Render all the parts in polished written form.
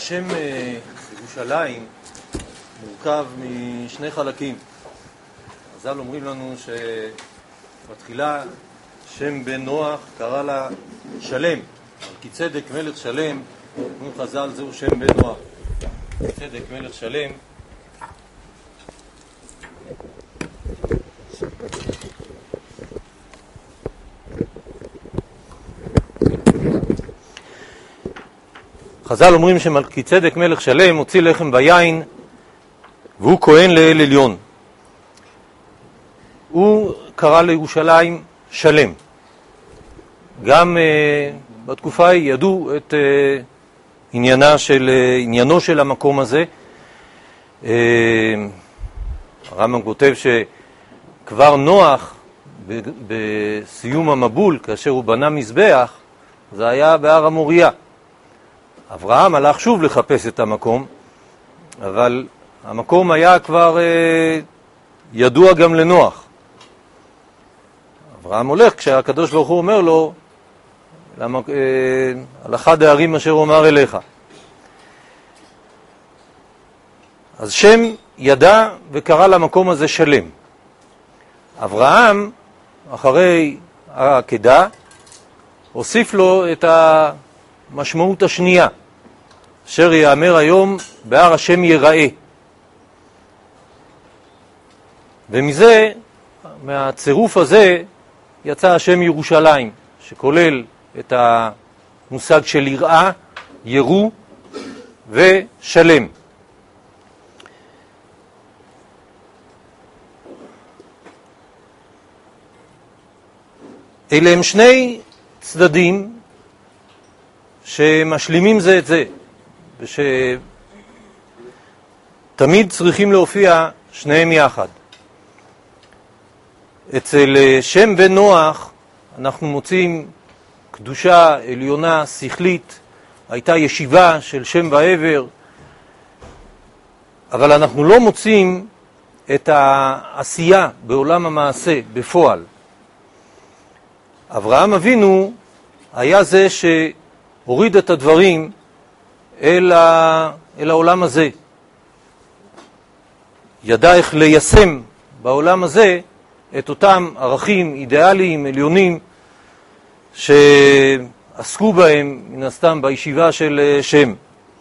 השם ירושלים מורכב משני חלקים. חז"ל אומרים לנו שבתחילה שם בן נוח קרא לה שלם, מלכיצדק מלך שלם, אומרים חז"ל זהו שם בן נוח, מלכיצדק מלך שלם. חז"ל אומרים שמלכיצדק מלך שלם הוציא לחם ויין והוא כהן לאל עליון. הוא קרא לירושלים שלם. גם בתקופה ההיא ידעו את עניינו של המקום הזה. הרמב"ם כותב שכבר נוח בסיום המבול, כאשר הוא בנה מזבח, זה היה בהר המוריה. אברהם הלך שוב לחפש את המקום, אבל המקום היה כבר ידוע גם לנוח. אברהם הולך כשהקדוש ברוך הוא אומר לו, על אחד הערים אשר אומר אליך. אז שם ידע וקרא למקום הזה שלם. אברהם, אחרי העקדה, הוסיף לו את המשמעות השנייה, אשר יאמר היום בהר השם ייראה. ומזה, מהצירוף הזה, יצא השם ירושלים, שכולל את המושג של יראה, ירו ושלם. אלה הם שני צדדים שמשלימים זה את זה, ושתמיד צריכים להופיע שניהם יחד. אצל שם בן נוח אנחנו מוצאים קדושה עליונה שכלית, הייתה ישיבה של שם בעבר, אבל אנחנו לא מוצאים את העשייה בעולם המעשה בפועל. אברהם אבינו היה זה שהוריד את הדברים אל העולם הזה. ידע איך ליישם בעולם הזה את אותם ערכים אידיאליים, עליונים, שעסקו בהם מן הסתם בישיבה של שם.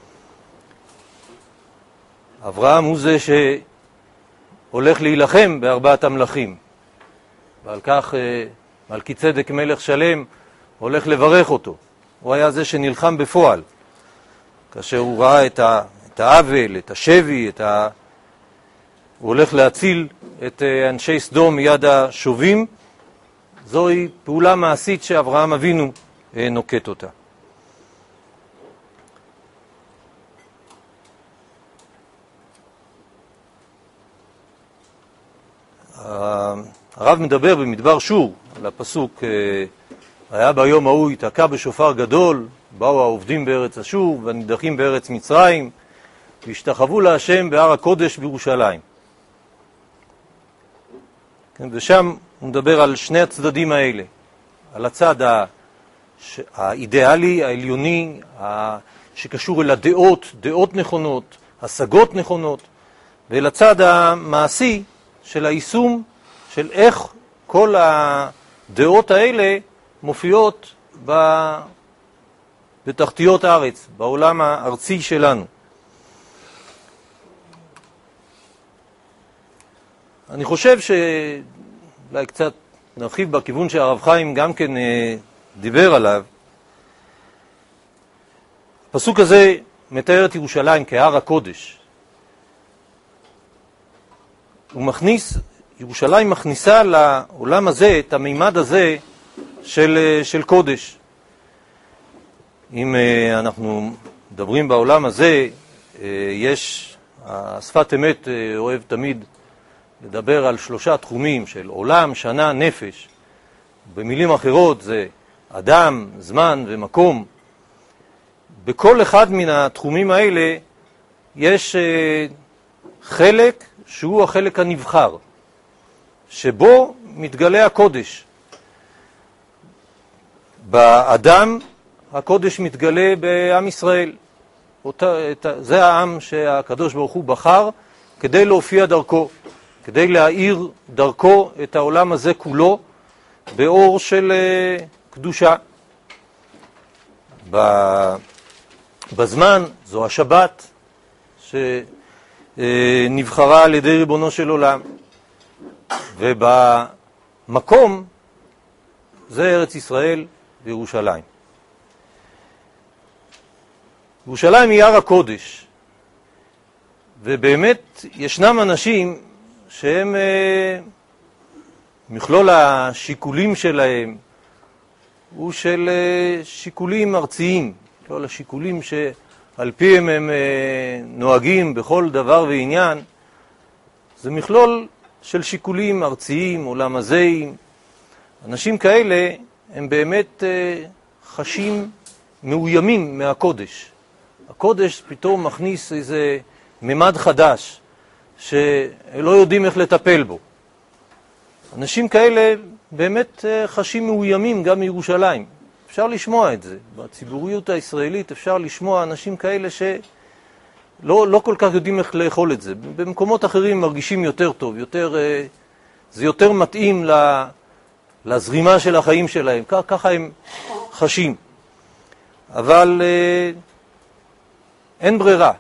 אברהם הוא זה שהולך להילחם בארבעת המלכים, ועל כך מלכיצדק מלך שלם הולך לברך אותו. הוא היה זה שנלחם בפועל, כאשר הוא ראה את העוול, את השבי, הוא הולך להציל את אנשי סדום מיד השובים. זוהי פעולה מעשית שאברהם אבינו נוקט אותה. הרב מדבר במדבר שור על הפסוק, היה ביום ההוא יתקע בשופר גדול, באו העובדים בארץ אשור והנידחים בארץ מצרים, והשתחוו להשם בהר הקודש בירושלים. ושם הוא מדבר על שני הצדדים האלה, על הצד האידיאלי, העליוני, שקשור אל הדעות, דעות נכונות, השגות נכונות, ואל הצד המעשי של היישום, של איך כל הדעות האלה מופיעות בתחתיות הארץ, בעולם הארצי שלנו. אני חושב שאולי קצת נרחיב בכיוון שהרב חיים גם כן דיבר עליו. הפסוק הזה מתאר את ירושלים כהר הקודש. ירושלים מכניסה לעולם הזה את המימד הזה של קודש. אם אנחנו מדברים בעולם הזה, יש, השפת אמת אוהב תמיד לדבר על שלושה תחומים של עולם, שנה, נפש. במילים אחרות זה אדם, זמן ומקום. בכל אחד מן התחומים האלה יש חלק שהוא החלק הנבחר, שבו מתגלה הקודש. באדם הקודש מתגלה בעם ישראל, זה העם שהקדוש ברוך הוא בחר כדי להופיע דרכו, כדי להאיר דרכו את העולם הזה כולו באור של קדושה. בזמן זו השבת שנבחרה על ידי ריבונו של עולם, ובמקום זה ארץ ישראל וירושלים. ירושלים היא הר הקודש, ובאמת ישנם אנשים שהם מכלול השיקולים שלהם הוא של שיקולים ארציים, מכלול השיקולים שעל פיהם הם נוהגים בכל דבר ועניין, זה מכלול של שיקולים ארציים, עולמזיים. אנשים כאלה הם באמת חשים מאוימים מהקודש. הקודש פתאום מכניס איזה ממד חדש שלא יודעים איך לטפל בו. אנשים כאלה באמת חשים מאוימים גם מירושלים. אפשר לשמוע את זה. בציבוריות הישראלית אפשר לשמוע אנשים כאלה שלא כל כך יודעים איך לאכול את זה. במקומות אחרים מרגישים יותר טוב, זה יותר מתאים לזרימה של החיים שלהם. ככה הם חשים. אבל אין ברירה.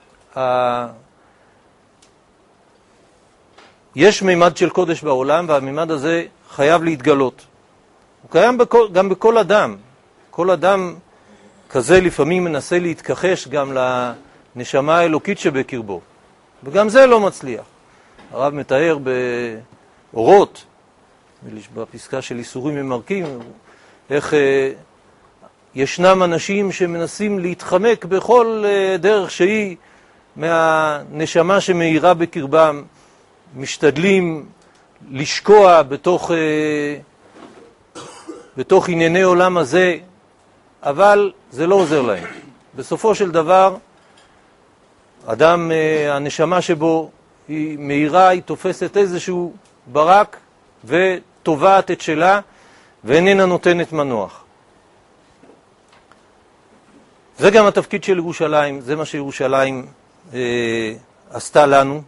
יש מימד של קודש בעולם, והמימד הזה חייב להתגלות. הוא קיים גם בכל אדם. כל אדם כזה לפעמים מנסה להתכחש גם לנשמה האלוקית שבקרבו, וגם זה לא מצליח. הרב מתאר באורות, בפסקה של איסורים ממרקים, איך ישנם אנשים שמנסים להתחמק בכל דרך שהיא מהנשמה שמאירה בקרבם, משתדלים לשקוע בתוך ענייני עולם הזה, אבל זה לא עוזר להם. בסופו של דבר, אדם, הנשמה שבו היא מאירה, היא תופסת איזשהו ברק וטובעת את שלה ואיננה נותנת מנוח. זה גם התפקיד של ירושלים, זה מה שירושלים עשתה לנו.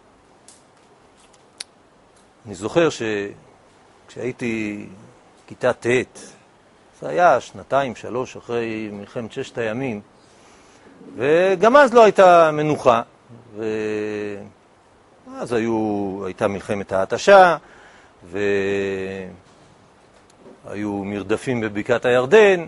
אני זוכר שכשהייתי כיתה ט', זה היה 2-3 אחרי מלחמת ששת הימים, וגם אז לא הייתה מנוחה, ואז הייתה מלחמת ההתשה, והיו מרדפים בבקעת הירדן,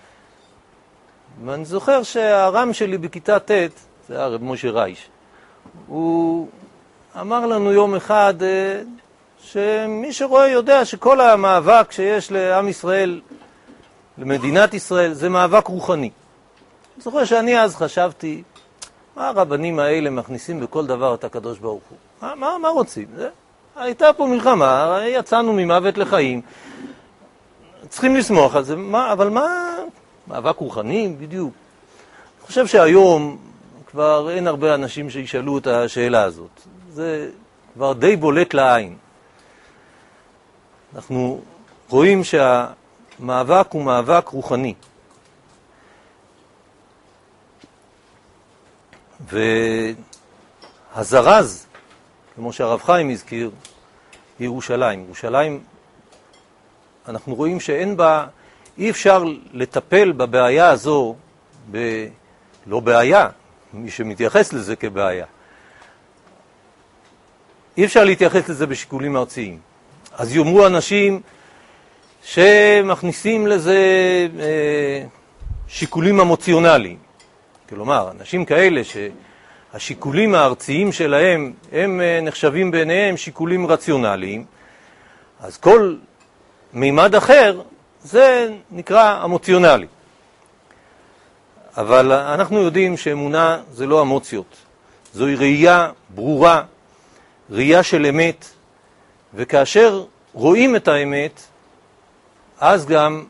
ואני זוכר שהרם שלי בכיתה ט', זה היה רב משה רייש, הוא אמר לנו יום אחד שמי שרואה יודע שכל המאבק שיש לעם ישראל, למדינת ישראל, זה מאבק רוחני. אני זוכר שאני אז חשבתי, מה הרבנים האלה מכניסים בכל דבר את הקדוש ברוך הוא? מה רוצים? הייתה פה מלחמה, יצאנו ממוות לחיים, צריכים לשמוח על זה, אבל מה? מאבק רוחני? בדיוק. אני חושב שהיום כבר אין הרבה אנשים שישאלו את השאלה הזאת. זה כבר די בולט לעין. אנחנו רואים שהמאבק הוא מאבק רוחני. והזרז, כמו שהרב חיים הזכיר, היא ירושלים. ירושלים, אנחנו רואים שאין בה, אי אפשר לטפל בבעיה הזו, לא בעיה, מי שמתייחס לזה כבעיה. אי אפשר להתייחס לזה בשיקולים ארציים. אז יאמרו אנשים שמכניסים לזה שיקולים אמוציונליים. כלומר, אנשים כאלה שהשיקולים הארציים שלהם הם נחשבים ביניהם שיקולים רציונליים, אז כל מימד אחר זה נקרא אמוציונלי. אבל אנחנו יודעים שאמונה זה לא אמוציות. זוהי ראייה ברורה, ראייה של אמת, וכאשר רואים את האמת, אז גם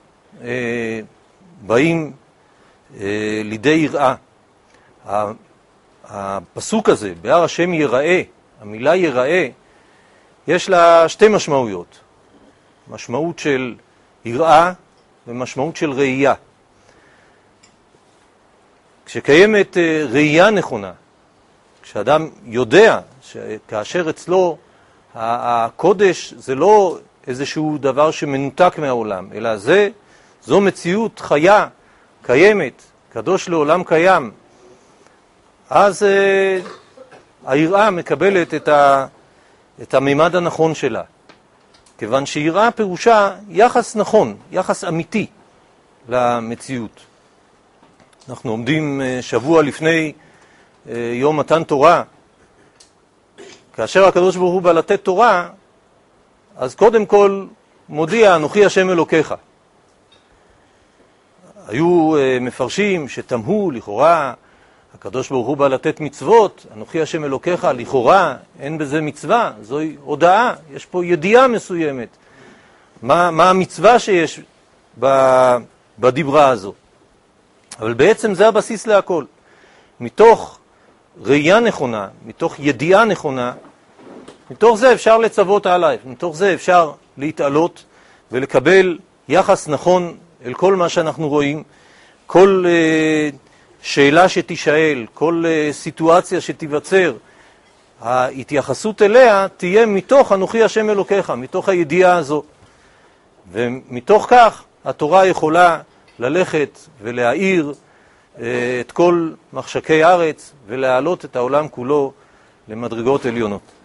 באים לידי יראה. הפסוק הזה, בהר השם יראה, המילה יראה, יש לה שתי משמעויות. משמעות של יראה ומשמעות של ראייה. כשקיימת ראייה נכונה, כשאדם יודע שכאשר אצלו הקודש זה לא איזשהו דבר שמנותק מהעולם, אלא זו מציאות חיה, קיימת, קדוש לעולם קיים, אז היראה מקבלת את הממד הנכון שלה. כיוון שיראה פירושה יחס נכון, יחס אמיתי למציאות. אנחנו עומדים שבוע לפני יום מתן תורה. כאשר הקדוש ברוך הוא בא לתת תורה, אז קודם כל מודיע, אנוכי השם אלוקיך. היו מפרשים שתמהו לכאורה, הקדוש ברוך הוא בא לתת מצוות, אנוכי השם אלוקיך, לכאורה אין בזה מצווה, זוהי הודעה, יש פה ידיעה מסוימת. מה המצווה שיש בדיברה הזו? אבל בעצם זה הבסיס להכל. מתוך ראייה נכונה, מתוך ידיעה נכונה, מתוך זה אפשר לצוות עליי, מתוך זה אפשר להתעלות ולקבל יחס נכון אל כל מה שאנחנו רואים, כל שאלה שתישאל, כל סיטואציה שתיווצר, ההתייחסות אליה תהיה מתוך אנוכי השם אלוקיך, מתוך הידיעה הזו. ומתוך כך התורה יכולה ללכת ולהאיר את כל מחשקי הארץ ולהעלות את העולם כולו למדרגות עליונות.